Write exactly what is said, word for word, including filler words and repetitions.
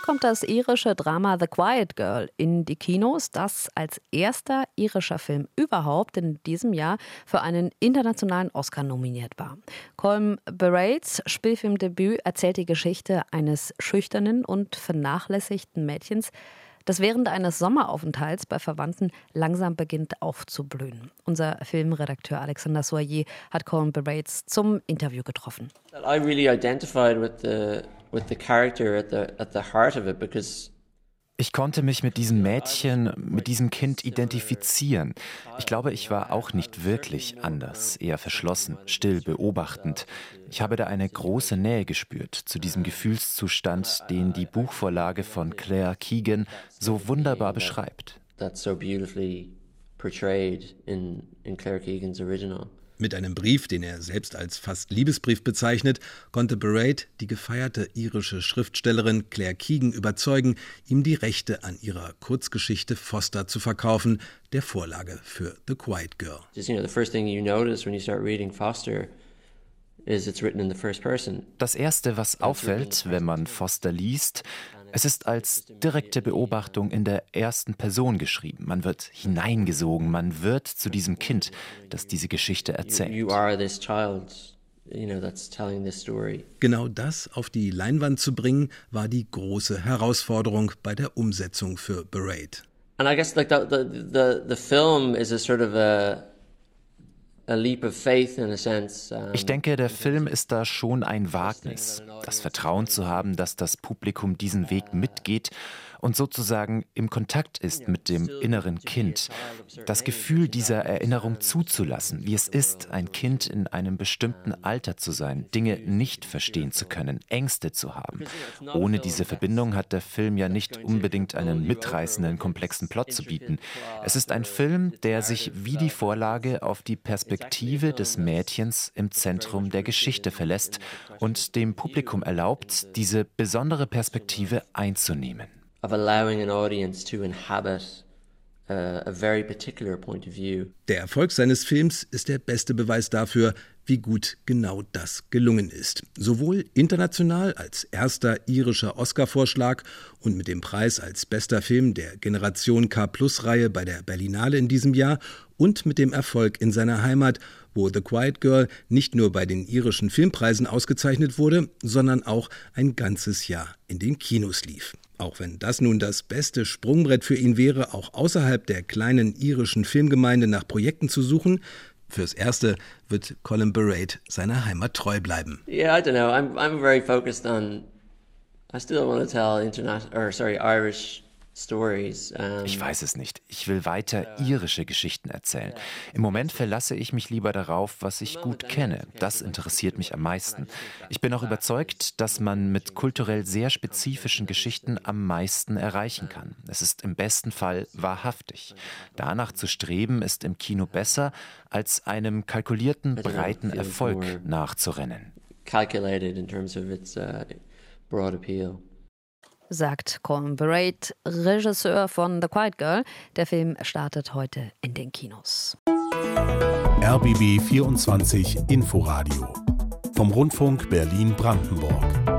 kommt das irische Drama The Quiet Girl in die Kinos, das als erster irischer Film überhaupt in diesem Jahr für einen internationalen Oscar nominiert war. Colm Baraits Spielfilmdebüt erzählt die Geschichte eines schüchternen und vernachlässigten Mädchens, das während eines Sommeraufenthalts bei Verwandten langsam beginnt aufzublühen. Unser Filmredakteur Alexander Soyer hat Colm Baraits zum Interview getroffen. I really identified with the with the character at the at the heart of it because Ich konnte mich mit diesem Mädchen, mit diesem Kind identifizieren. Ich glaube, ich war auch nicht wirklich anders, eher verschlossen, still, beobachtend. Ich habe da eine große Nähe gespürt zu diesem Gefühlszustand, den die Buchvorlage von Claire Keegan so wunderbar beschreibt. that's so beautifully portrayed in in Claire Keegan's original. Mit einem Brief, den er selbst als fast Liebesbrief bezeichnet, konnte Barait die gefeierte irische Schriftstellerin Claire Keegan überzeugen, ihm die Rechte an ihrer Kurzgeschichte Foster zu verkaufen, der Vorlage für The Quiet Girl. Just, you know, the first thing you notice when you start reading Foster is it's written in the first person. Das Erste, was auffällt, wenn man Foster liest, es ist als direkte Beobachtung in der ersten Person geschrieben. Man wird hineingesogen, man wird zu diesem Kind, das diese Geschichte erzählt. You are this child, you know, that's telling this story. Genau das auf die Leinwand zu bringen, war die große Herausforderung bei der Umsetzung für Barait. And I guess like the the the, the film is a sort of a a leap of faith in a sense. Um, Ich denke, der Film ist da schon ein Wagnis, das Vertrauen zu haben, dass das Publikum diesen Weg mitgeht und sozusagen im Kontakt ist mit dem inneren Kind. Das Gefühl dieser Erinnerung zuzulassen, wie es ist, ein Kind in einem bestimmten Alter zu sein, Dinge nicht verstehen zu können, Ängste zu haben. Ohne diese Verbindung hat der Film ja nicht unbedingt einen mitreißenden, komplexen Plot zu bieten. Es ist ein Film, der sich wie die Vorlage auf die Perspektive des Mädchens im Zentrum der Geschichte verlässt und dem Publikum erlaubt, diese besondere Perspektive einzunehmen. of allowing an audience to inhabit uh, a very particular point of view. Der Erfolg seines Films ist der beste Beweis dafür, wie gut genau das gelungen ist. Sowohl international als erster irischer Oscar-Vorschlag und mit dem Preis als bester Film der Generation K-Plus-Reihe bei der Berlinale in diesem Jahr und mit dem Erfolg in seiner Heimat, wo The Quiet Girl nicht nur bei den irischen Filmpreisen ausgezeichnet wurde, sondern auch ein ganzes Jahr in den Kinos lief. Auch wenn das nun das beste Sprungbrett für ihn wäre, auch außerhalb der kleinen irischen Filmgemeinde nach Projekten zu suchen, fürs Erste wird Colm Barait seiner Heimat treu bleiben. Yeah, I don't know. I'm I'm very focused on. I still want to tell international, or sorry, Irish stories. Um, Ich weiß es nicht. Ich will weiter irische Geschichten erzählen. Im Moment verlasse ich mich lieber darauf, was ich gut kenne. Das interessiert mich am meisten. Ich bin auch überzeugt, dass man mit kulturell sehr spezifischen Geschichten am meisten erreichen kann. Es ist im besten Fall wahrhaftig. Danach zu streben, ist im Kino besser, als einem kalkulierten, breiten Erfolg nachzurennen. calculated in terms of its uh, broad appeal. Sagt Colm Barait, Regisseur von The Quiet Girl. Der Film startet heute in den Kinos. R B B vierundzwanzig Inforadio vom Rundfunk Berlin-Brandenburg.